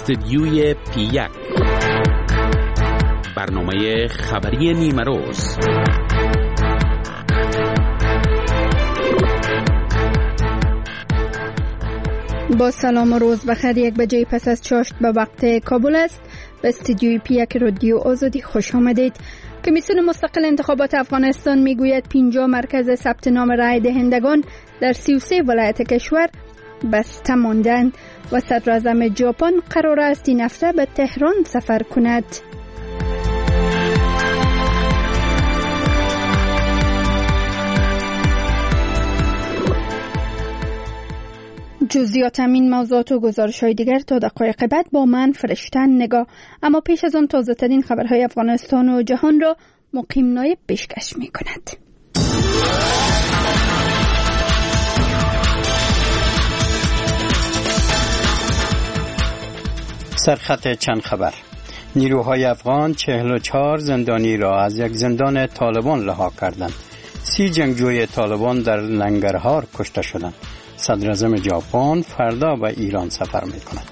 استدیوی پی1 برنامه خبری نیمه روز. با سلام و روز بخیر. 1 بجه پس از چاشت به وقت کابل است. به استدیوی پی1 رادیو آزادی خوش آمدید. کمیسیون مستقل انتخابات افغانستان میگوید 50 مرکز ثبت نام رای دهندگان در 33 ولایت کشور بسته ماندند و صدر اعظم ژاپن قرار است این هفته به تهران سفر کند. جزئیات این موضوعات و گزارش‌های دیگر تا دقایق بعد با من فرشتن نگاه. اما پیش از آن تازه ترین خبرهای افغانستان و جهان را مقیم نایب پیشکش می‌کند. سرخط چند خبر. نیروهای افغان 44 زندانی را از یک زندان طالبان رها کردند. 30 جنگجوی طالبان در ننگرهار کشته شدند. صدر اعظم ژاپن فردا به ایران سفر می کند.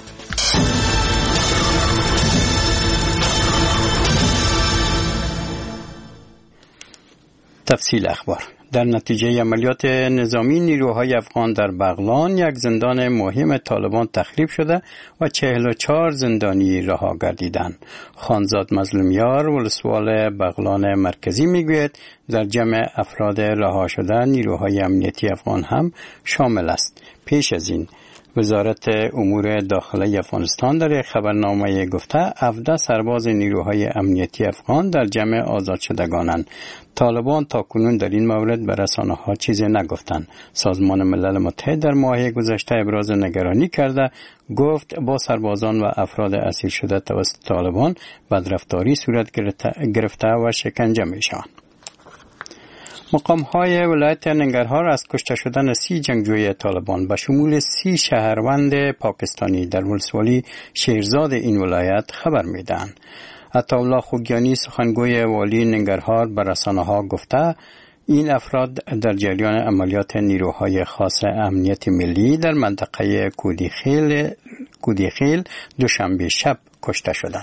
تفصیل اخبار. در نتیجه عملیات نظامی نیروهای افغان در بغلان یک زندان مهم طالبان تخریب شده و 44 زندانی رها گردیدند. خانزاد مظلومیار ولسوال بغلان مرکزی میگوید در جمع افراد رها شده نیروهای امنیتی افغان هم شامل است. پیش از این وزارت امور داخلی افغانستان در خبرنامه گفته 17 سرباز نیروهای امنیتی افغان در جمع آزاد شدگانند. طالبان تاکنون در این مورد به رسانه‌ها چیزی نگفتند. سازمان ملل متحد در ماه گذشته ابراز نگرانی کرده، گفت با سربازان و افراد اسیر شده توسط طالبان بدرفتاری صورت گرفته و شکنجه می‌شوند. مقام‌های ولایت ننگرهار از کشته شدن 30 جنگجوی طالبان به شمول 30 شهروند پاکستانی در ولسوالی شیرزاد این ولایت خبر می‌دهند. عطاالله خوگیانی سخنگوی والی ننگرهار به رسانه‌ها گفته این افراد در جریان عملیات نیروهای خاص امنیت ملی در منطقه کودیخیل دوشنبه شب کشته شدند.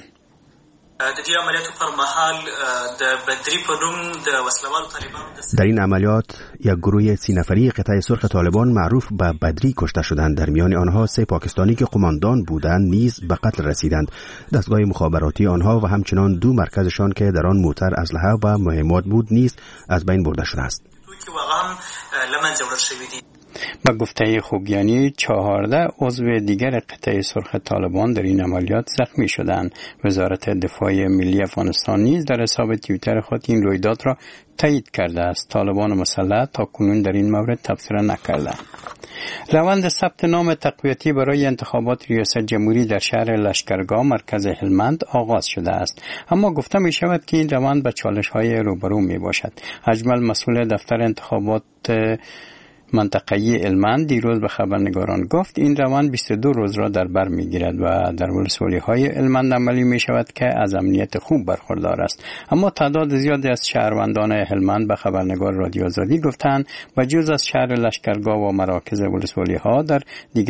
در این عملیات یک گروه 30 نفری قطعه سرخ طالبان معروف به بدری کشته شدند. در میان آنها 3 پاکستانی که قماندان بودند نیز به قتل رسیدند. دستگاه مخابراتی آنها و همچنان 2 مرکزشان که در آن موتر اسلحه و مهمات بود نیز از بین برده شده است. با گفته خوگیانی 14 عضو دیگر قطعه سرخ طالبان در این عملیات زخمی شدند. وزارت دفاع ملی افغانستان نیز در حساب توییتر خود این رویداد را تایید کرده است. طالبان مسلح تاکنون در این مورد تبصره نکردند. روند ثبت نام تقویتی برای انتخابات ریاست جمهوری در شهر لشکرگاه مرکز هلمند آغاز شده است، اما گفته می شود که این روند با چالش‌های روبرو می باشد. اجمل مسئول دفتر انتخابات منطقه‌ای هلمند دیروز به خبرنگاران گفت این روند 22 روز را در بر می‌گیرد و در ولسوالی‌های هلمند عملی می‌شود که از امنیت خوب برخوردار است. اما تعداد زیادی از شهروندان هلمند به خبرنگار رادیو آزادی گفتند بجز از شهر لشکرگاه و مراکز ولسوالی‌ها در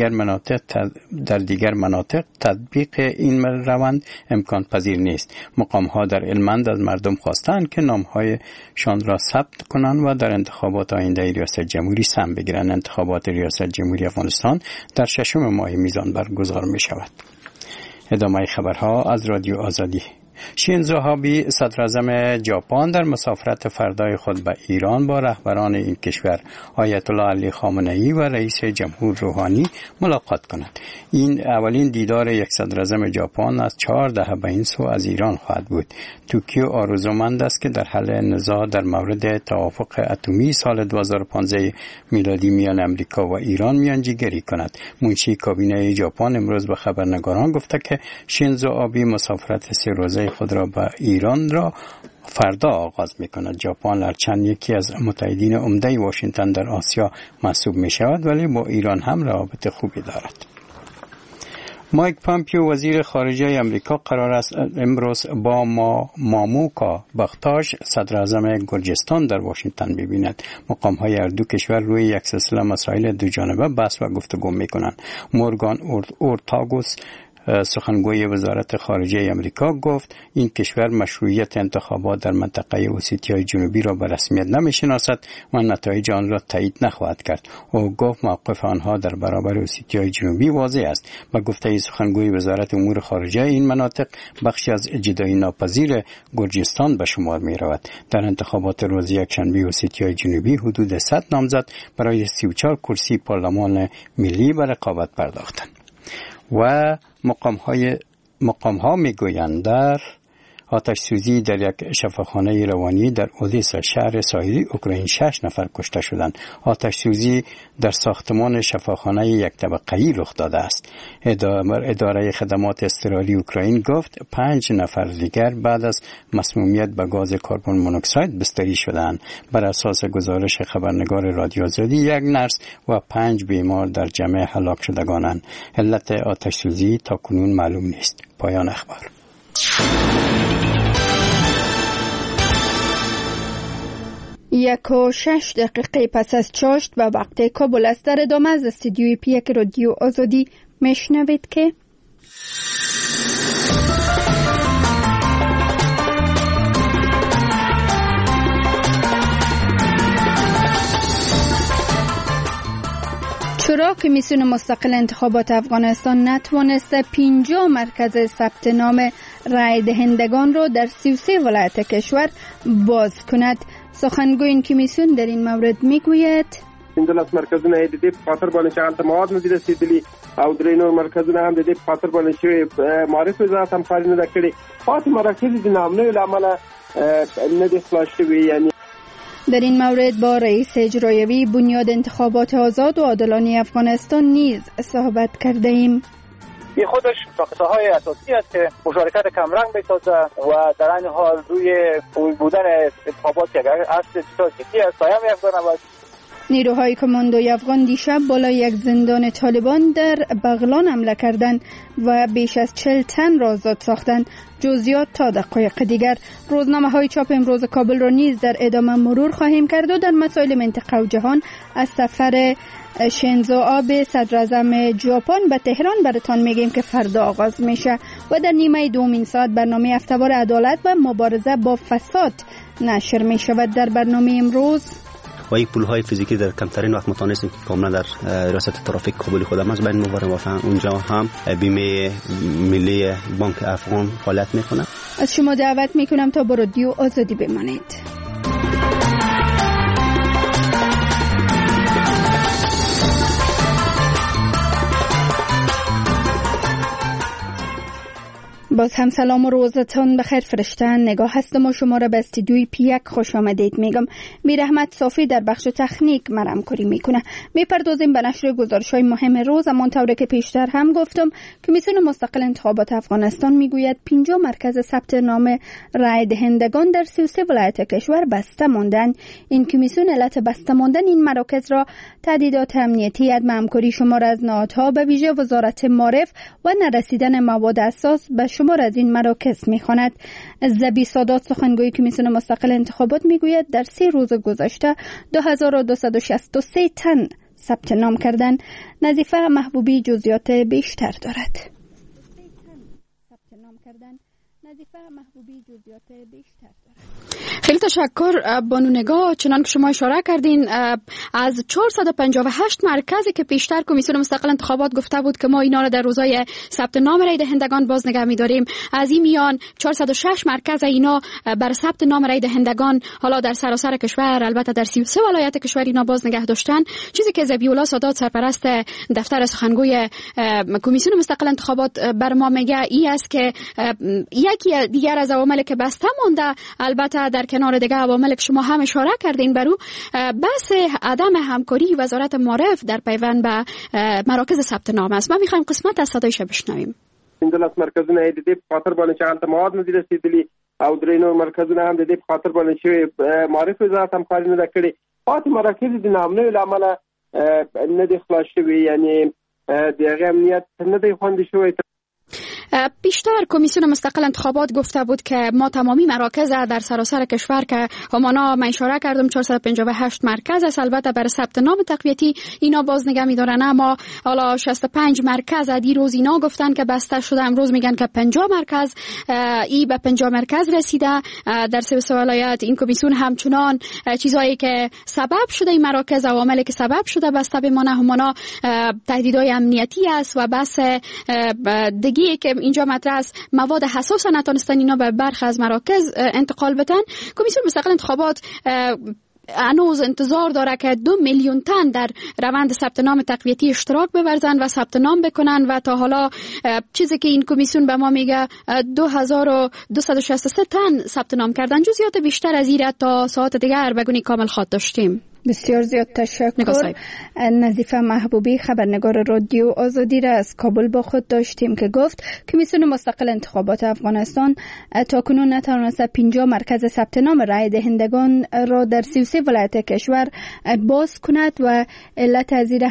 دیگر مناطق تطبیق این روند امکان پذیر نیست. مقام‌ها در هلمند از مردم خواستند که نام‌هایشان را ثبت کنند و در انتخابات آینده ریاست جمهوری بگیرن. انتخابات ریاست جمهوری افغانستان در 6 ماه میزان برگزار می شود. ادامه خبرها از رادیو آزادی. شینزو آبه صدر اعظم ژاپن در مسافرت فردای خود به ایران با رهبران این کشور آیت الله علی خامنه‌ای و رئیس جمهور روحانی ملاقات کند. این اولین دیدار یک صدر اعظم ژاپن از 4 دهه به این سو از ایران خواهد بود. توکیو آرزومند است که در حل نزاع در مورد توافق اتمی سال 2015 میلادی میان امریکا و ایران میانجیگری کند. منشی کابینه ژاپن امروز به خبرنگاران گفته که شینزو آبه مسافرت 3 روزه خود را به ایران را فردا آغاز می‌کند. ژاپن هرچند یکی از متحدین عمده واشنگتن در آسیا محسوب می‌شود ولی با ایران هم روابط خوبی دارد. مایک پامپیو وزیر خارجه آمریکا قرار است امروز با ماموکا بختاش صدر اعظم گرجستان در واشنگتن ببیند. مقام‌های هر دو کشور روی یک سلسله مسائل دو جانبه بحث و گفتگو می‌کنند. مورگان اورتاگوس سخنگوی وزارت خارجه آمریکا گفت این کشور مشروعیت انتخابات در منطقه اوسیتیای جنوبی را به رسمیت نمی‌شناسد و نتایج آن را تایید نخواهد کرد. او گفت موقف آنها در برابر اوسیتیای جنوبی واضح است. با گفته سخنگوی وزارت امور خارجه این مناطق بخشی از جدایی ناپذیر گرجستان به شمار می‌رود. در انتخابات روز یکشنبه اوسیتیای جنوبی حدود 100 نامزد برای 34 کرسی پارلمان ملی به رقابت پرداختند. و مقام‌ها میگویند در آتش سوزی در یک شفاخانه روانی در اودیسا شهر ساحلی اوکراین 6 نفر کشته شدند. آتش سوزی در ساختمان شفاخانه یک طبقه‌ای رخ داده است. اداره خدمات اضطراری اوکراین گفت 5 نفر دیگر بعد از مسمومیت به گاز کربن مونوکساید بستری شدند. بر اساس گزارش خبرنگار رادیو آزادی 1 نرس و 5 بیمار در جمع هلاک شدگانند. علت آتش سوزی تا کنون معلوم نیست. پایان اخبار. 1:06 پس از چاشت و وقت کابل است. در ادامه از استودیوی پیک رادیو آزادی میشنوید که چرا کمیسیون مستقل انتخابات افغانستان نتوانسته 50 مرکز ثبت نام رای دهندگان را در 33 ولایت کشور باز کند؟ سخنگوی این کمیسیون در این مورد میگوید این دولت مرکزونه د دې په خاطر باندې چې هلته مواد نه دي رسیدلي او درې نور مرکزونه هم د دې په خاطر باندې چې معرف وزارت هم کار نه ده کړی. پاتې مراکز د نامنوي له امله نه دي خلاص شوي. یعنی در این مورد با رئیس اجرایی بنیاد انتخابات آزاد و عادلانه افغانستان نیز صحبت کرده ایم. این خودش نقطه‌های اساسی است که مشارکت کمرنگ بسازه و در این حال روی بودن انتخابات یک اصل سیاسی است قایم افغان. نیروهای کماندوی افغان دیشب بالای یک زندان طالبان در بغلان حمله کردند و بیش از 40 تن را آزاد ساختند. جزئیات تا دقایق دیگر. روزنامه‌های چاپ امروز کابل را نیز در ادامه مرور خواهیم کرد و در مسائل منطقه و جهان از سفر شینزو آبه صدر اعظم ژاپن به تهران براتان میگیم که فردا آغاز میشه و در نیمه دومین ساعت برنامه هفته‌وار عدالت و مبارزه با فساد نشر میشود. در برنامه امروز و این پول‌های فیزیکی در کمترین وقت متوانستیم که کاملا در ریاست ترافیک کابل خودم از بین مبارم و اونجا هم بیمه ملی بانک افغان فعالیت میکنه. از شما دعوت میکنم تا با رادیو آزادی بمانید. باز هم سلام و روزتان بخیر فرشتن. نگاه هستم و شما را به استودیوی پیک خوش آمدید میگم. میر احمد صافی در بخش تکنیک مرمکاری میکنه. میپردازیم به نشر گزارش‌های مهم روز. همانطور که پیشتر هم گفتم کمیسیون مستقل انتخابات افغانستان میگوید 50 مرکز ثبت نام رای دهندگان در 33 ولایت کشور بسته ماندند. این کمیسیون علت بسته ماندن این مراکز را تهدیدات امنیتی، عدم همکاری شمار از نهادها به ویژه وزارت معارف و نرسیدن مواد اساس به شمار از این مراکز می‌خواند. زبی سادات سخنگوی کمیسیون مستقل انتخابات میگوید در 3 روز گذشته 2263 تن ثبت نام کردند. نظیفه محبوبی جزئیات بیشتر دارد. خیلی تشکر بانو نگاه. چنان که شما اشاره کردین از 458 مرکزی که پیشتر کمیسیون مستقل انتخابات گفته بود که ما اینا را در روزهای ثبت نام رای دهندگان باز نگه می‌داریم، از این میان 406 مرکز اینا بر ثبت نام رای دهندگان حالا در سراسر کشور، البته در 33 ولایت کشور اینا باز نگه داشتن. چیزی که ذبیح‌الله سادات سرپرست دفتر سخنگوی کمیسیون مستقل انتخابات بر ما میگه ای است که یکی دیگر از عواملی که بسته مونده، البته در کنار دیگه عواملی که شما هم اشاره کردین برو، بحث عدم همکاری وزارت معارف در پیوند به مراکز ثبت نام است. ما میخوایم قسمت از صدایش بشنویم. این دولت مرکزونه د دې په خاطر باندې چې هلته مواد نه دي رسیدلي او درې نور مرکزونه هم د دې په خاطر باندې چې معرف وزارت هم کار نه ده کړی. پاتې مراکز د نامنوي له امله نه دي خلاص شوي. یعنی د هغې امنیت نه دی خوندي شوی. بیشتر کمیسیون مستقل انتخابات گفته بود که ما تمامی مراکز در سراسر کشور که همانا من اشاره کردم 458 مرکز است، البته برای ثبت نام تقویتی اینا باز نگه می‌دارن، اما حالا 65 مرکز دیروز اینا گفتن که بسته شده، امروز میگن که 50 مرکز به 50 مرکز رسیده در 3 ولایت. این کمیسیون همچنان چیزایی که سبب شده این مراکز، عواملی که سبب شده بسته بمانه همانا تهدیدهای امنیتی است و بس دیگه که اینجا مطرح است، مواد حساس نتونستن اینا به برخی از مراکز انتقال بدن. کمیسیون مستقل انتخابات هنوز انتظار داره که 2 میلیون تن در روند ثبت نام تقویتی اشتراک بورزن و ثبت نام بکنن و تا حالا چیزی که این کمیسیون به ما میگه 2263 تن ثبت نام کردن. جزئیات بیشتر از این تا ساعت دیگر بگونی کامل خواهد داشتیم. بسیار زیاد تشکر. نظیفه محبوبی خبرنگار رادیو آزادی را از کابل با خود داشتیم که گفت کمیسیون مستقل انتخابات افغانستان تاکنون نتوانسته 50 مرکز ثبت نام رای دهندگان را در 33 ولایت کشور باز کند و علت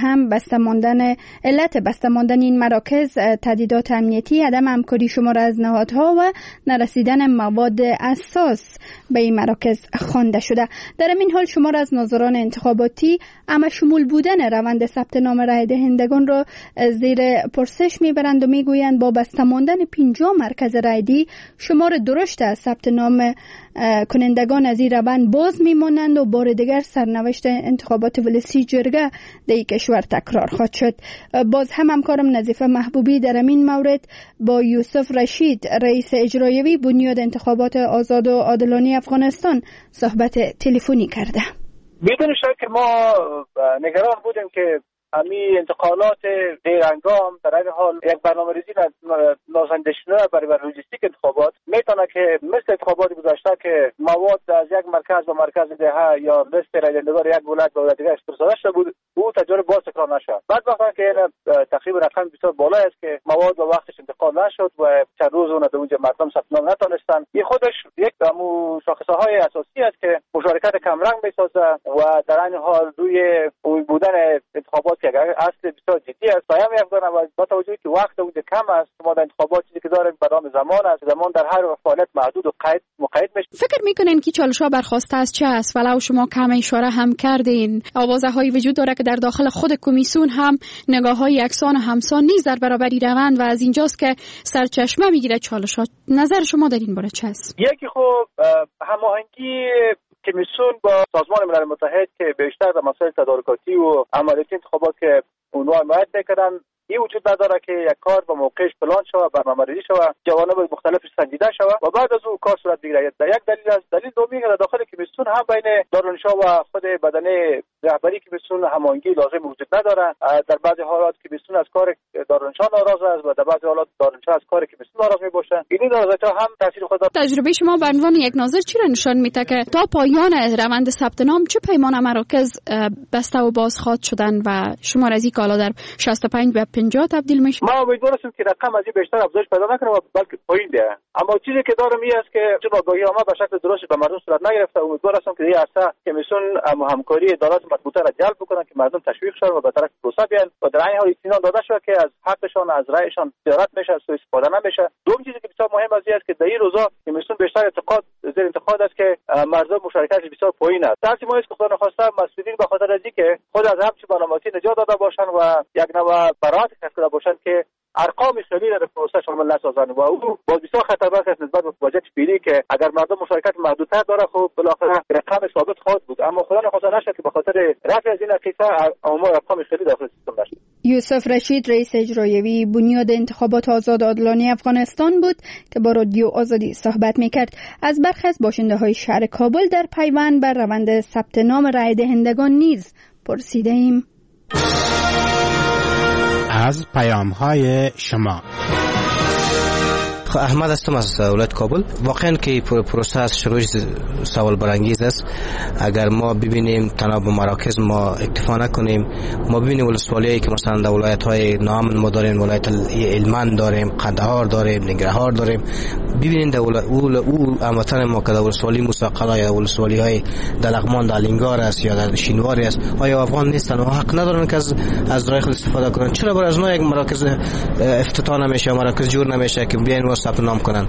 بسته ماندن این مراکز تهدیدات امنیتی، عدم همکاری شمار از نهادها و نرسیدن مواد اساس به این مراکز خوانده شده. در این حال شمار از ناظران انتخاباتی اما شمول بودن روند ثبت نام رای دهندگان را زیر پرسش میبرند و میگویند با بسته ماندن 50 مرکز رایدی شمار درشت از ثبت نام کنندگان از این روند باز میمانند و بار دیگر سرنوشت انتخابات ولسی جرگه در کشور تکرار خواهد شد. باز هم همکارم نظیفه محبوبی در این مورد با یوسف رشید رئیس اجرایی بنیاد انتخابات آزاد و عادلانه افغانستان صحبت تلفنی کرده. بدون شک ما نگران بودیم که همین انتقالات دیرهنگام در این حال یک برنامه‌ریزی نازنده شده برای لوجستیک انتخابات میتونه که مثل انتخابات گذشته که مواد از یک مرکز به مرکز دیگه یا لیست رای دهندگان یک ولایت به ولایت دیگه استفاده شده بود، او تجربه باز تکرار نشد. بعد وقتی که تقریبا رقم بسیار بالا است که مواد به وقتش انتقال نشد و چند روز اون در اونجا مردم ثبت نام نتونستن. این خودش یک شاخصه‌های اساسی است که مشارکت کمرنگ میسازه و در این حال روی بودن انتخابات که اصل بسیار جدی است. پایم افغان و با توجه که وقت اونجا کم است، ما در انتخابات چیزی که داریم برنامه زمان است، زمان در هر فعالیت محدود و مقید میشه. فکر میکنین که چالش‌ها برخواسته از چه است؟ ولو شما کم اشاره هم کردین، آوازه‌هایی وجود داره که در داخل خود کمیسیون هم نگاه‌های یکسان و همسان نیست در برابر روند و از اینجاست که سرچشمه میگیره چالش‌ها. نظر شما در این باره چه است؟ یکی خب هماهنگی کمیسیون با سازمان ملل متحد که بیشتر در مسائل تدارکاتی و عملیاتی انتخابات که اونها حمایت میکردن، این وجود نداره که یک کار با موقعش پلان شود، برنامه‌ریزی شود، جوانب مختلفش سنجیده شود و بعد از اون کار صورت بگیرد. یک دلیل است. دلیل دومی که در داخل کمیسیون هم بین دارالانشا و خود بدنه رهبری کمیسیون هماهنگی لازم وجود نداره. در بعضی حالات کمیسیون از کار دارالانشا ناراض است و در بعضی حالات دارالانشا از کار کمیسیون ناراض میباشند. این ناراضی‌ها هم تاثیر خود داره. تجربه شما به عنوان یک ناظر چی را نشان میده که تا پایان روند ثبت نام چه پیمان مراکز بسته و باز خواهد شدن و شمار از این کالا در 65 به 50 تبدیل میشه؟ ما امیدوارم که رقم از این بیشتر افزایش پیدا نکنه و بلکه پایین بیاد. اما چیزی که دارم این است که چون آگاهی عامه به شکل درست به مردم صورت نگرفته. امیدوارم که این عرصه کمیسیون همکاری ادارات مطبوعه را جلب بکنه که مردم تشویق شون و به طرف پروسه بیان و در این حال اطمینان داده شود که از حقشان از رأیشان زیارت میشه، سوء استفاده نمیشه. دوم چیزی که بسیار مهم است که در این روزا کمیسیون بیشتر زیر انتقاد است که مردم مشارکت بسیار پایین است. درس ما است که خدا نخواسته مسئولین به خاطر از اینکه خود از همچی برنامه‌ریزی نجات داده باشند و یک نوع برات کرده باشند که ارقام خیلی در پروسه شامل نسازن و او با بسیار خطرناک است نسبت به بودجه فعلی که اگر مردم مشارکت محدودتر داره خب بالاخره رقم ثابت خواهد بود. اما خدا نخواسته نشه که به خاطر رفع از این قیفه ارقام خیلی داخل سیستم بشه. یوسف رشید رئیس اجرایی بنیاد انتخابات آزاد و عادلانه افغانستان بود که با رادیو آزادی صحبت میکرد. از برخی از باشنده‌های شهر کابل در پیوند بر روند ثبت نام رای دهندگان نیز پرسیده ایم. از پیام‌های شما احمد هستم از ولایت کابل. واقعا که پروسه از شروع سوال برانگیز است. اگر ما ببینیم تنها به مراکز ما اکتفا نکنیم، ما ببینیم ولسوالیایی که مثلا در ولایت‌های نام ما داریم، ولایت هلمند داریم، قندهار داریم، ننگرهار داریم، ببینید در او هموطن ما که در ولسوالی مستقل یا ولسوالی‌های در لغمان در لنگار است یا در شینواری است، آیا افغان نیستن و حق ندارن که از راه استفاده کنن؟ چرا برای از ما یک مراکز افتتاح نمیشه، مراکز جور نمیشه که بیاین و ثبت نام کنن؟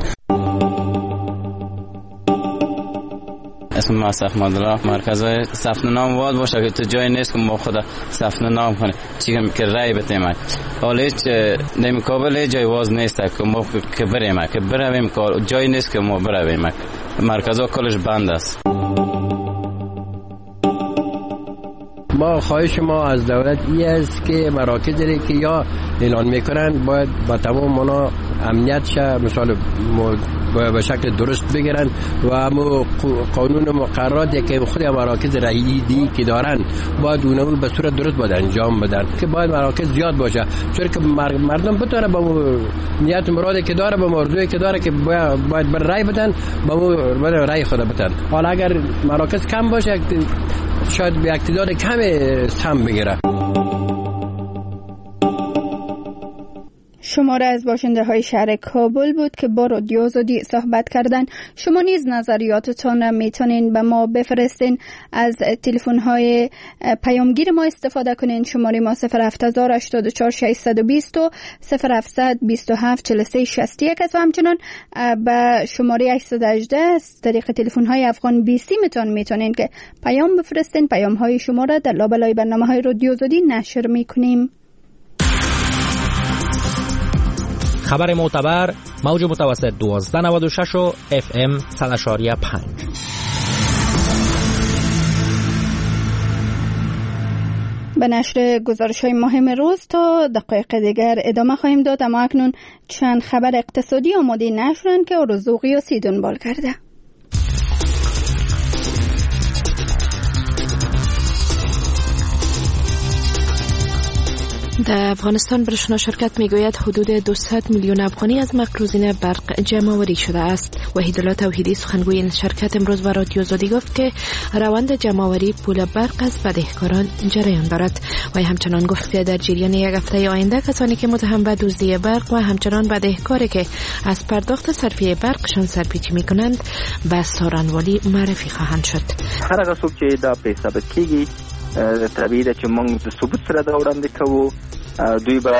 اسم ما احمد الله. مرکز ثبت نام واد باشه که تو جای نیست که ما خود ثبت نام کنیم، چیکار که رای بدیم. حالا هیچ نمیقابل جای واز نیست که ما که برویم کار جای نیست که ما برویم. مرکزها کلش بند است. ما خواهش ما از دولت این است که مراکزی که یا اعلان میکنن باید با تمام مانا امنیت شه، مثلا به شکل درست بگیرن و همو قانون مقرراتی که خود مراکز رایدی که دارن باید اونو به صورت درست باید انجام بدن، که باید مراکز زیاد باشه، چون که مردم بتونه با نیت مرادی که داره، با موضوعی که داره که باید بر رای بدن، با رای خود بدن. حالا اگر مراکز کم باشه شاید به اقتدار کم سهم بگیره. شماره از باشنده های شهر کابل بود که با رادیو آزادی صحبت کردن. شما نیز نظریاتتان را میتونین به ما بفرستین. از تلفن های پیامگیر ما استفاده کنین. شماره ما 08084 620 و 0727 43 61 است و همچنان به شماره 818 از طریق تلفن های افغان بیسی میتونین که پیام بفرستین. پیام های شما را در لابلای برنامه های رادیو آزادی نشر میکنیم. خبر معتبر، موج متوسط 1296 و FM 100.5. به نشر گزارش‌های مهم روز تا دقایق دیگر ادامه خواهیم داد، اما اکنون چند خبر اقتصادی آماده نشرند که آرزو قیاسی دنبال کرده. در افغانستان برشنا شرکت میگوید حدود 200 میلیون افغانی از مقروضین برق جمع‌آوری شده است. وحیدالله توحیدی سخنگوی این شرکت امروز به رادیو آزادی گفت که روند جمع‌آوری پول برق از بدهکاران جریان دارد. و همچنان گفت که در جریان یک هفته آینده کسانی که متهم به دزدی برق و همچنان بدهکاری که از پرداخت صرفه برقشان سرپیچی میکنند به سارنوالی معرفی خواهند شد. هر هغه څوک چې دا په ثابت کیږي طبیعي ده چې موږ د ثبوت سره دا وړاندې کوو. دوی به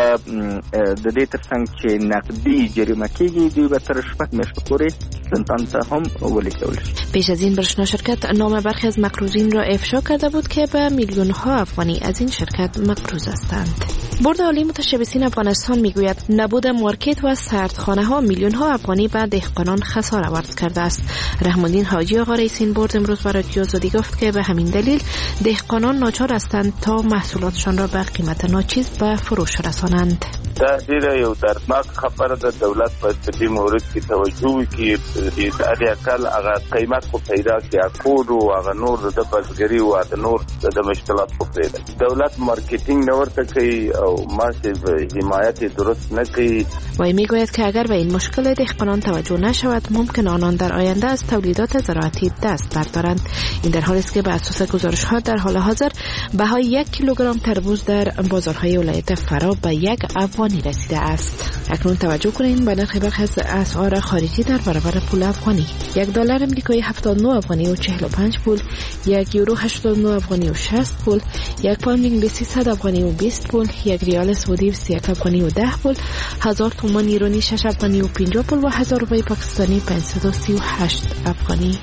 د دې ترڅنګ چې نقدي جریمه کیږي دوی به تر 6 میاشتې پورې زندان ته هم ولیکول شي. پیش از این برشنا شرکت نام برخی از مقروضین را افشا کرده بود که به میلیون ها افغانی از این شرکت مقروض هستند. بورد عالی متشبثین افغانستان میگوید نبود مارکت و سردخانه ها میلیون ها افغانی به دهقانان خسارت وارد کرده است. رحم‌الدین حاجی آقا رئیس این بورد امروز به رادیو آزادی گفت که به همین دلیل دهقانان ناچار هستند تا محصولاتشان را به قیمت ناچیز به فروش رسانند. دا ډیره یو دردناک خبره ده. دولت باید په دې مورد کې توجه وکړي چې د اقل هغه قیمت خو پیدا کړي، کود او هغه نور د بزګري او د نور د مشکلات خو پیدا. دولت مارکتینګ نه ورته کوي او ماسیو حمایت درست نه کوي. وی میگوید که اگر به این مشکل دهقانان توجه نشود ممکن آنان در آینده از تولیدات زراعتی دست بردارند. این در حالی است که به اساس گزارش‌ها در حال حاضر بهای 1 کیلوگرم تربوز در بازارهای ولایت فرا به 1 افغانی رسیده است. اکنون توجه کنید به نرخ برخی از اسعار خارجی در برابر پول افغانی. $1 امریکایی 79 افغانی و 45 پول، 1 یورو 89 افغانی و 60 پول، 1 پوند انگلیسی 100 افغانی و 20 پول، 1 ریال سعودی 31 افغانی و 10 پول، 1000 تومان ایرانی 6 افغانی و 50 پول و 1000 روپیه پاکستانی 538 افغانی.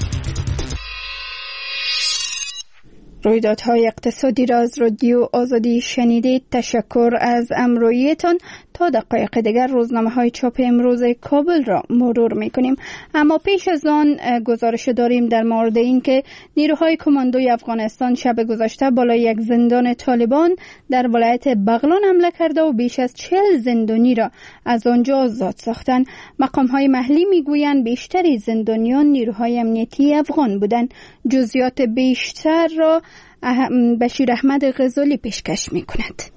رویدادهای اقتصادی را از رادیو آزادی شنیدید. تشکر از همراهیتان. تا دقایق دیگر روزنامه‌های چاپ امروز کابل را مرور می‌کنیم، اما پیش از آن گزارش داریم در مورد اینکه نیروهای کماندوی افغانستان شب گذشته بالای یک زندان طالبان در ولایت بغلان حمله کرده و بیش از 40 زندانی را از آنجا آزاد ساختند. مقام‌های محلی می‌گویند بیشتری زندانیان نیروهای امنیتی افغان بودند. جزئیات بیشتر را بشیر احمد غزالی پیشکش می‌کند.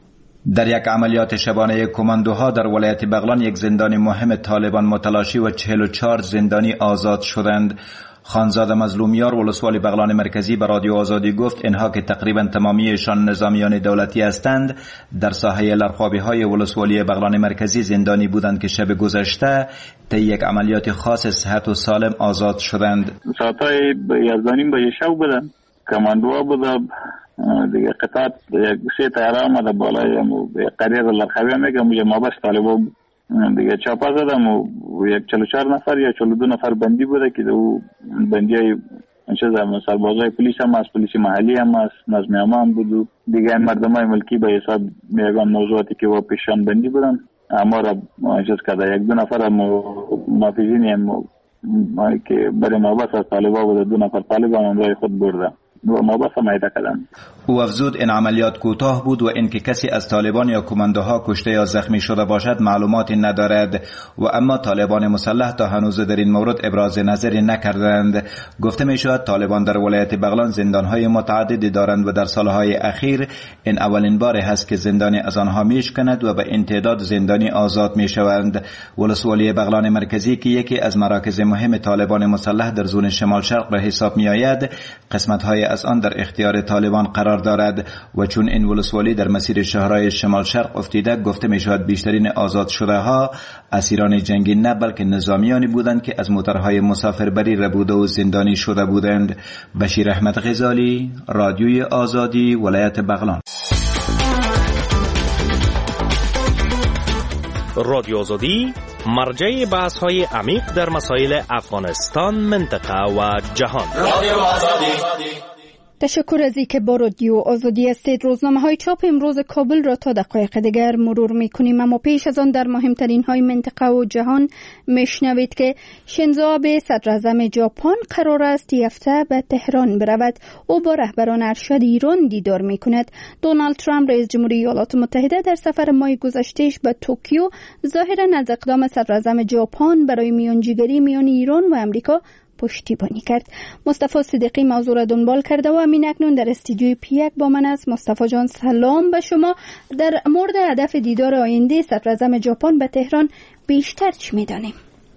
در یک عملیات شبانه کماندوها در ولایت بغلان یک زندانی مهم طالبان متلاشی و 44 زندانی آزاد شدند. خانزاده مظلومیار ولسوالی بغلان مرکزی به رادیو آزادی گفت اینها که تقریبا تمامیشان نظامیان دولتی هستند در ساحه لرخوابی های ولسوالی بغلان مرکزی زندانی بودند که شب گذشته طی یک عملیات خاص صحت و سالم آزاد شدند. ساعتای 11:30 بجه شب بودن، کماندوها بودن دیگه، قطعات یک سه تیاره آمده بالای قریه لرخوابی میگه موجه مابش طالبا دیگه چاپا زدم و یک 44 نفر یا 42 نفر بندی بوده که او بندی های سربازای پلیس هم هست، پلیس محلی هم هست، نظم عامه هم بود و دیگه مردم های ملکی به حساب میگم موضوعاتی که با پیشان بندی بودن اما را اجازه کرده. یک 2 نفر محافظین هم که برای مابس از طالبا بوده، 2 نفر طالبان هم رای خود برده و مابس هم ایده کردن. او افزود این عملیات کوتاه بود و اینکه کسی از طالبان یا کماندوها کشته یا زخمی شده باشد معلوماتی ندارد و اما طالبان مسلح تا هنوز در این مورد ابراز نظری نکردند. گفته می شود طالبان در ولایت بغلان زندانهای متعددی دارند و در سالهای اخیر این اولین بار است که زندانی از آنها میشکند و به این تعداد زندانی آزاد می شوند. ولسوالی بغلان مرکزی که یکی از مراکز مهم طالبان مسلح در زون شمال شرق به حساب می آید، قسمت‌های از آن در اختیار طالبان قرار دارد و چون این ولسوالی در مسیر شهرهای شمال شرق افتیده، گفته می شود بیشترین آزاد شده ها اسیران جنگی نه بلکه نظامیانی بودند که از موترهای مسافربری ربوده و زندانی شده بودند. بشیر احمد غزالی، رادیوی آزادی، ولایت بغلان. رادیو آزادی مرجع بحث های عمیق در مسائل افغانستان، منطقه و جهان. رادیو آزادی. تشکر از اینکه با رادیو آزادی هستید. روزنامه های چاپ امروز کابل را تا دقایق دیگر مرور میکنیم، اما پیش از آن در مهمترین های منطقه و جهان میشنوید که شینزو آبه صدر اعظم ژاپن قرار است این هفته به تهران برود. او با رهبران ارشد ایران دیدار میکند. دونالد ترامپ رئیس جمهوری ایالات متحده در سفر ماه گذشتهش به توکیو ظاهرا از اقدام صدر اعظم ژاپن برای میانجیگری میان ایران و امریکا پشتیبانی کرد. مصطفی صدیقی موضوع را دنبال کرده و همین اکنون در استودیوی پیک با من است. مصطفی جان سلام به شما. در مورد هدف دیدار آینده صدر اعظم ژاپن به تهران بیشتر چی می‌دانیم؟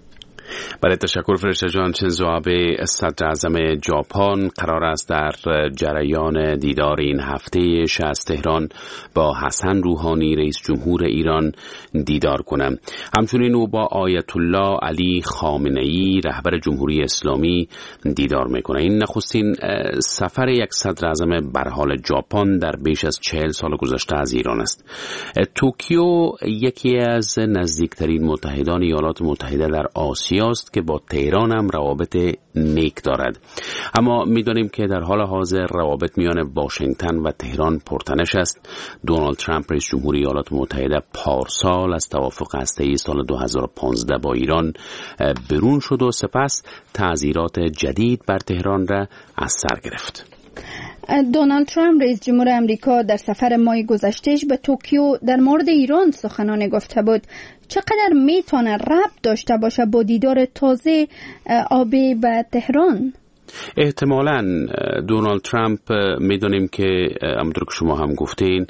بله، تشکر فرشته جان. شینزو آبه صدر اعظم ژاپن قرار است در جریان دیدار این هفتهش از تهران با حسن روحانی رئیس جمهور ایران دیدار کنند. همچنین او با آیت الله علی خامنه‌ای رهبر جمهوری اسلامی دیدار میکنه. این نخستین سفر یک صدر اعظم برحال ژاپن در بیش از 40 سال گذشته از ایران است. توکیو یکی از نزدیکترین متحدان ایالات متحده در آسیا است که با تهران هم روابط نیک دارد، اما می‌دانیم که در حال حاضر روابط میان واشنگتن و تهران پرتنش است. دونالد ترامپ رئیس جمهوری ایالات متحده پارسال از توافق هسته‌ای سال 2015 با ایران برون شد و سپس تعزیرات جدید بر تهران را از سر گرفت. دونالد ترامپ رئیس جمهور امریکا در سفر ماه گذشتهش به توکیو در مورد ایران سخنانی گفته بود. چقدر میتونه ربط داشته باشه با دیدار تازه آبی به تهران؟ احتمالاً دونالد ترامپ میدونیم که همونطور که شما هم گفتین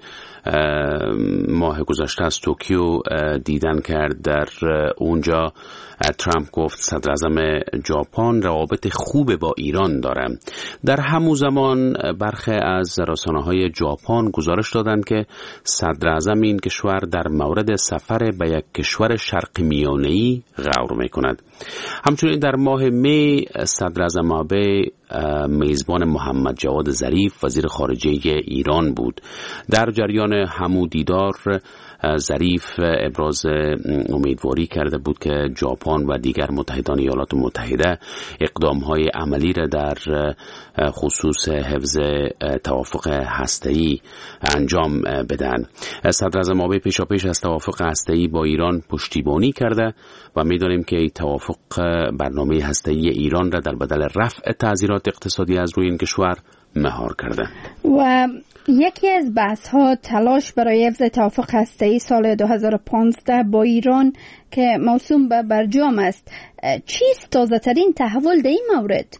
ماه گذشته از توکیو دیدن کرد. در اونجا ترامپ گفت صدر اعظم ژاپن روابط خوب با ایران داره. در همون زمان برخی از رسانه‌های ژاپن گزارش دادند که صدر اعظم این کشور در مورد سفر به یک کشور شرق میانه‌ای غور می‌کند. همچنین در ماه می صدر اعظم آبه میزبان محمد جواد ظریف وزیر خارجه ایران بود. در جریان همو دیدار ظریف ابراز امیدواری کرده بود که ژاپن و دیگر متحدان ایالات متحده اقدام‌های عملی را در خصوص حفظ توافق هسته‌ای انجام بدن. صدر اعظم آبه پیشاپیش از توافق هسته‌ای با ایران پشتیبانی کرده و می‌دانیم که توافق برنامه هسته‌ای ایران را در بدل رفع تعزیرات اقتصادی از روی این کشور مهار کرده. و یکی از بحث‌ها تلاش برای حفظ توافق هسته‌ای سال 2015 با ایران که موسوم به برجام است. چیست تازه‌ترین تحول در این مورد؟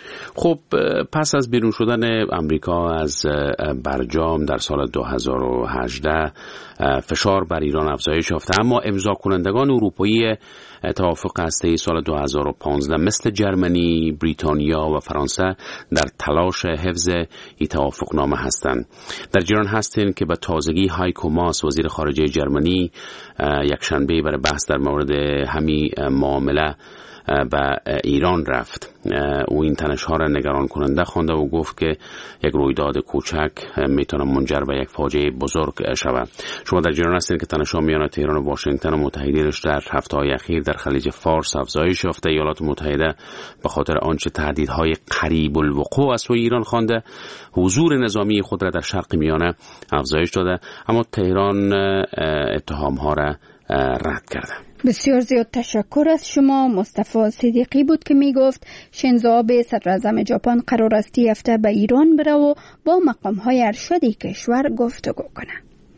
خب پس از بیرون شدن امریکا از برجام در سال 2018 فشار بر ایران افزایش یافته، اما امضا کنندگان اروپایی توافق هسته‌ای سال 2015 مثل جرمنی، بریتانیا و فرانسه در تلاش حفظ این توافقنامه هستند. در جریان هستیم که به تازگی هایکو ماس وزیر خارجه جرمنی یک شنبه برای بحث در مورد همین معامله به ایران رفت. او این تنش‌ها را نگران کننده خوانده و گفت که یک رویداد کوچک میتونه منجر به یک فاجعه بزرگ شود. شما در جریان هستید که تنش‌ها میان تهران و واشنگتن و متحدینش در هفته‌های اخیر در خلیج فارس افزایش یافته. ایالات متحده به خاطر آنچه تهدیدهای قریب الوقوع از سوی ایران خوانده حضور نظامی خود را در شرق میانه افزایش داده، اما تهران اتهام‌ها را رد کرده. بسیار زیاد تشکر از شما. مصطفی صدیقی بود که می گفت شینزو آبه صدراعظم ژاپن قرار است این هفته به ایران بره و با مقام‌های ارشد کشور گفتگو کنه.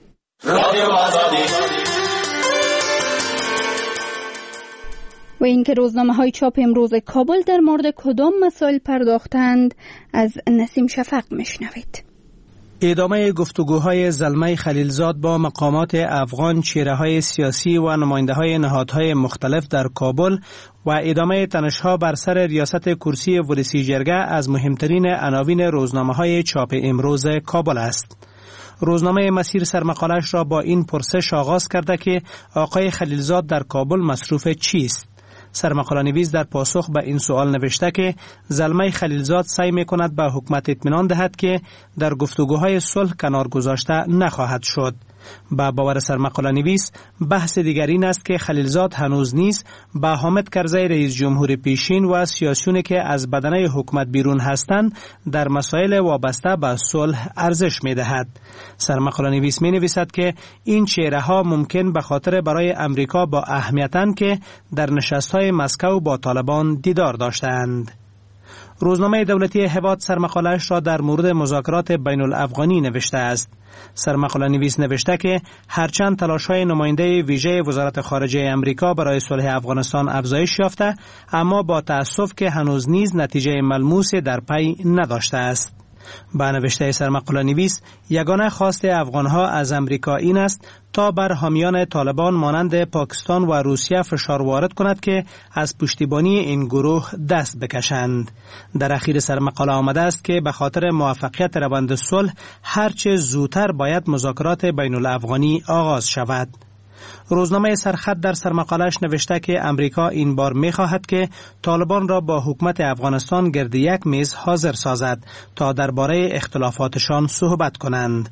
و اینکه روزنامه‌های چاپ امروز کابل در مورد کدام مسائل پرداختند از نسیم شفق میشنوید. ادامه گفتگوهای زلمه خلیلزاد با مقامات افغان، چهره‌های سیاسی و نماینده‌های نهادهای مختلف در کابل و ادامه تنش‌ها بر سر ریاست کرسی ولسی جرگه از مهمترین عناوین روزنامه‌های چاپ امروز کابل است. روزنامه مسیر سرمقاله‌اش را با این پرسش آغاز کرده که آقای خلیلزاد در کابل مصروف چیست؟ سرمقاله نویس در پاسخ به این سوال نوشته که زلمه خلیلزاد سعی می‌کند به حکومت اطمینان دهد که در گفتگوهای صلح کنار گذاشته نخواهد شد. با باور سرمقاله نویس بحث دیگر این است که خلیلزاد هنوز نیز به حامد کرزی رئیس جمهور پیشین و سیاسیونی که از بدنه حکومت بیرون هستند در مسائل وابسته به صلح ارزش می‌دهد. سرمقاله نویس می‌نویسد که این چهره‌ها ممکن به خاطر برای امریکا با اهمیتند که در نشست‌های مسکو با طالبان دیدار داشتند. روزنامه دولتی هواد سرمقاله‌اش را در مورد مذاکرات بین الافغانی نوشته است. سرمقاله نویس نوشته که هرچند تلاش‌های نماینده ویژه وزارت خارجه امریکا برای صلح افغانستان افزایش یافته، اما با تأسف که هنوز نیز نتیجه ملموسی در پی نداشته است. با نوشته سرمقاله نویس یگانه خواست افغانها از امریکا این است تا بر حامیان طالبان مانند پاکستان و روسیه فشار وارد کند که از پشتیبانی این گروه دست بکشند. در اخیر سرمقاله آمده است که به خاطر موفقیت روند صلح هرچه زودتر باید مذاکرات بین الافغانی آغاز شود. روزنامه سرخط در سرمقاله‌اش نوشته که امریکا این بار می‌خواهد که طالبان را با حکومت افغانستان گرد یک میز حاضر سازد تا درباره اختلافاتشان صحبت کنند.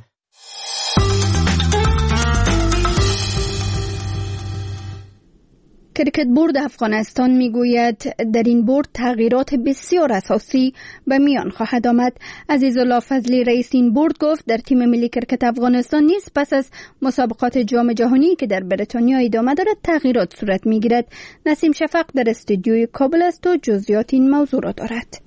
کرکت بورد افغانستان میگوید در این بورد تغییرات بسیار اساسی به میان خواهد آمد. عزیزالله فضلی رئیس این بورد گفت در تیم ملی کرکت افغانستان نیز پس از مسابقات جام جهانی که در بریتانیا ادامه دارد تغییرات صورت میگیرد. نسیم شفق در استودیوی کابل است و جزئیات این موضوع را دارد.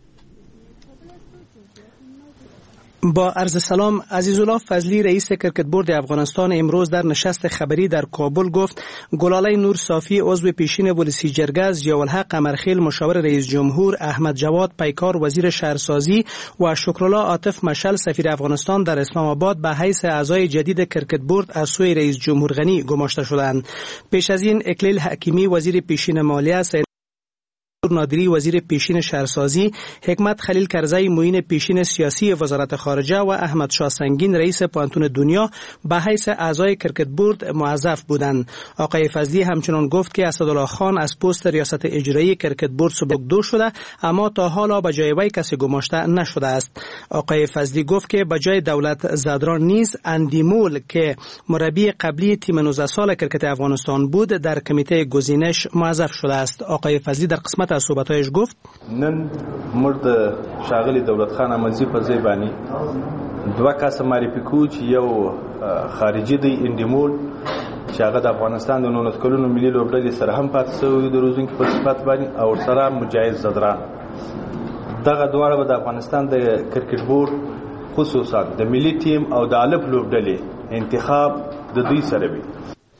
با عرض سلام، عزیزالله فضلی رئیس کرکت بورد افغانستان امروز در نشست خبری در کابل گفت گلاله نور صافی عضو پیشین ولسی جرگه، ضیاءالحق قمرخیل مشاور رئیس جمهور، احمد جواد پیکار وزیر شهرسازی و شکرالله عاطف مشعل سفیر افغانستان در اسلام آباد به حیث اعضای جدید کرکت بورد از سوی رئیس جمهور غنی گماشته شدند. پیش از این اکلیل حکیمی وزیر پیشین مالیه، نادری وزیر پیشین شهرسازی، حکمت خلیل کرزی معین پیشین سیاسی وزارت خارجه و احمد شاه سنگین رئیس پانتون دنیا به حیث اعضای کرکت بورد موظف بودند. آقای فضلی همچنان گفت که اسدالله خان از پست ریاست اجرایی کرکت بورد سبکدو شده، اما تا حالا به جای وی کسی گماشته نشده است. آقای فضلی گفت که به جای دولت زادران نیز اندیمول که مربی قبلی تیم 19 سال کرکت افغانستان بود در کمیته گزینش موظف شده است. آقای فضلی در قسمت از صحبتایش گفت نن مرد شاغلی دولت خان امزی په ځای باندې دوه کس معرفي کوو چې یو خارجي دی انډیمول چې هغه د افغانستان د 19 کلونو ملي لوبډلې سره هم پاتې شوی د روزونکو په صفت باندې او سره مجاهد زدران. دغه دواړه به د افغانستان د کرکټ بورډ خصوصا د ملي ټیم او د الف لوبډلې انتخاب د دوی سره وي.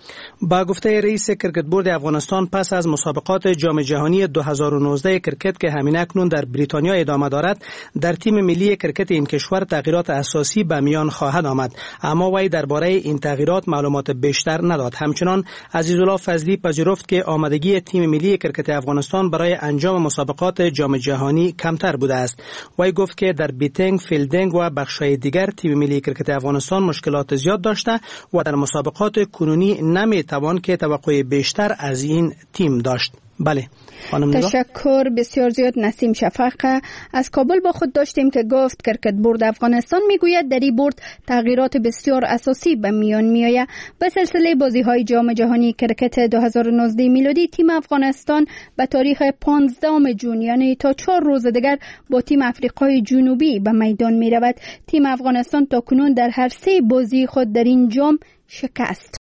با گفته رئیس کرکت بورد افغانستان، پس از مسابقات جام جهانی 2019 کرکت که همین اکنون در بریتانیا ادامه دارد، در تیم ملی کرکت این کشور تغییرات اساسی به میان خواهد آمد، اما وی درباره این تغییرات معلومات بیشتر نداد. همچنان عزیزالله فضلی پذیرفت که آمادگی تیم ملی کرکت افغانستان برای انجام مسابقات جام جهانی کمتر بوده است. وی گفت که در بیتینگ، فیلدینگ و بخش‌های دیگر تیم ملی کرکت افغانستان مشکلات زیاد داشته و در مسابقات کنونی نمی‌توان که توقع بیشتر از این تیم داشت. بله. تشکر بسیار زیاد. نسیم شفق از کابل با خود داشتیم که گفت کرکت بورد افغانستان میگوید در این بورد تغییرات بسیار اساسی به میان میآید. به سلسله بازی‌های جام جهانی کرکت 2019 میلادی تیم افغانستان به تاریخ 15 جون یعنی تا 4 روز دیگر با تیم آفریقای جنوبی به میدان میرود. تیم افغانستان تاکنون در هر 3 بازی خود در این جام شکست